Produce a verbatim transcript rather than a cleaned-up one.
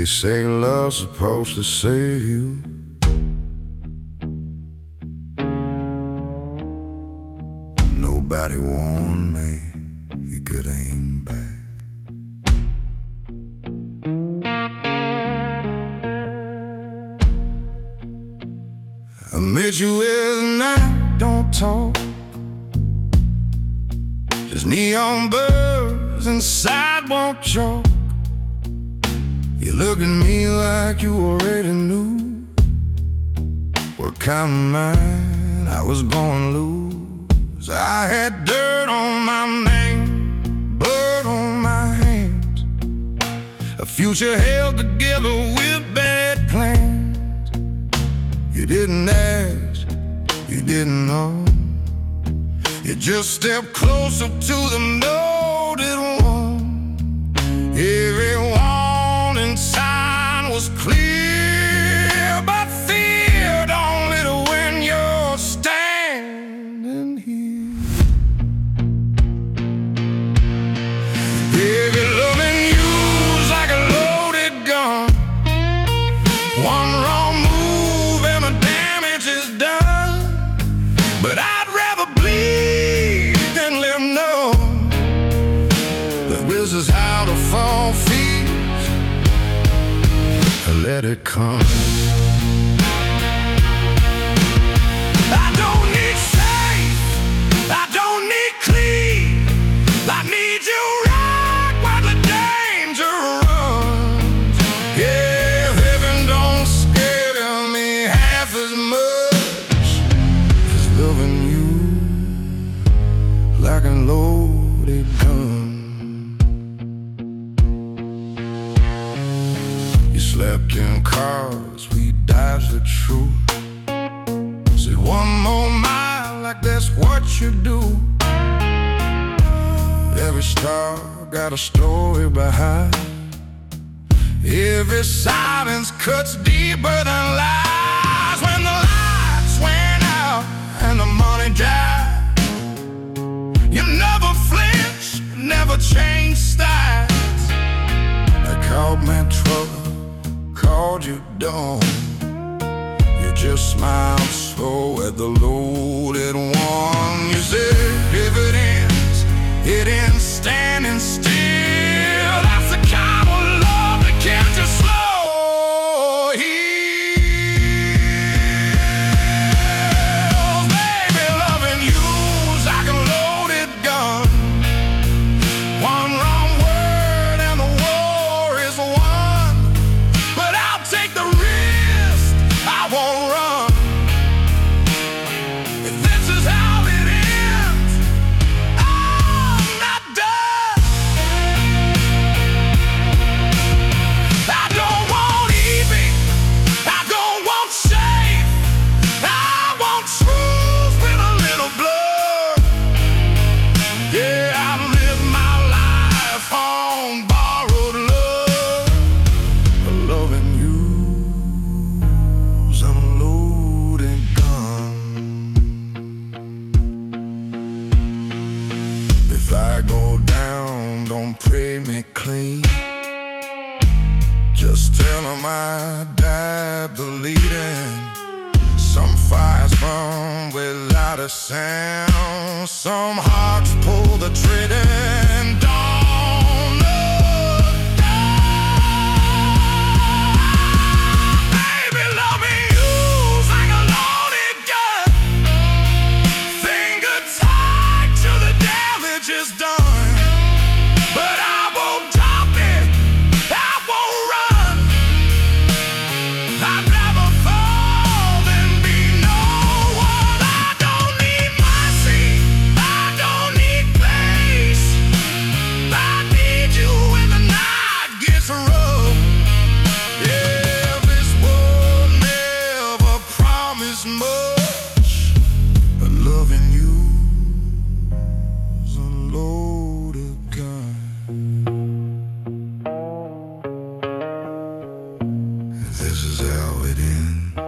say love's supposed to save you. Nobody warned me you could aim back. I met you with a night, don't talk. Just neon birds and sidewalk chalk. You look at me like you already knew what kind of mind I was gonna lose. I had dirt on my name, blood on my hands, a future held together with bad plans. You didn't ask, you didn't know. You just stepped closer to the noted one. Every warning sign was clear, but fear don't little when you're standing here. If you're loving you's like a loaded gun, one wrong move and the damage is done. But I'd rather bleed than live know that this is how the fall feels. Let it come. I don't need safe, I don't need clean. I need you right where the danger runs. Yeah, heaven don't scare me half as much as loving you like a loaded gun. You slept in cars, we dodged the truth. Said one more mile, like that's what you do. Every star got a story behind. Every silence cuts deeper than lies. When the lights went out and the money died, you never flinched, never changed styles. I called my trouble, called you dawn. You just smiled slow at the loaded one. You said if it ends, it ends standing still. That's the kind of love that can't just slow heals. Baby, loving you's like a loaded gun. One wrong word and the war is won. But I'll take the risk, I won't run. If this is how it ends, I'm not done. I don't want easy, I don't want safe. I want truth with a little blood. Yeah, I live my life on borrowed love. Loving you's a loaded gun. If I go down, don't pray me clean. Just tell them I died bleeding. Some fires burn without a sound. Some hearts pull the trigger and don't look down. Baby, loving you's like a loaded gun. Finger tied till the damage is done. But I won't drop it, I won't run. I'd rather fall than be no one. I don't need mercy, I don't need grace. I need you when the night gets rough. Yeah, this world never promised much, but loving you's a loaded gun. This is how it ends.